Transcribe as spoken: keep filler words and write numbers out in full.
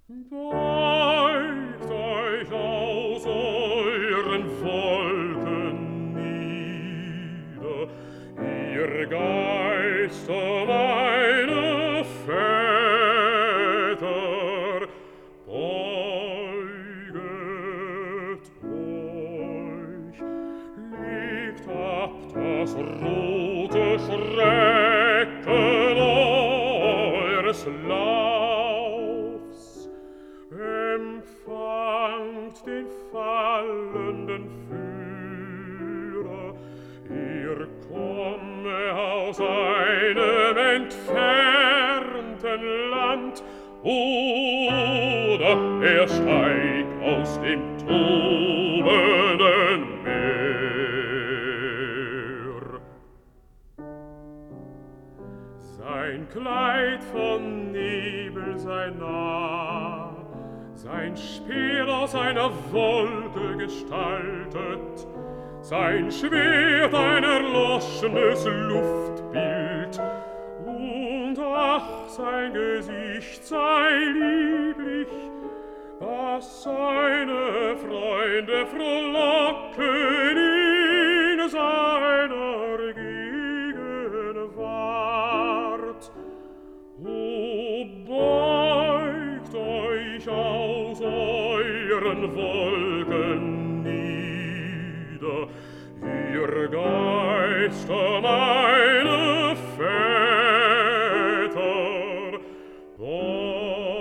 Beugt euch aus euren Wolken nieder, ihr Geister meine Väter, beuget euch, legt ab das rote Schrecken eures Laufs, empfangt den fallenden Führer, ihr komme aus einem entfernten Land, oder er steig aus dem tobenden Meer. Sein Kleid von Nebel sei nah, sein Speer aus einer Wolke gestaltet, sein Schwert ein erloschenes Luftbild, und ach, sein Gesicht sei lieblich, dass seine Freunde frohlocken in seiner Gegenwart. O beugt euch aus euren Wolken nieder, ihr Geister meine Väter, beugt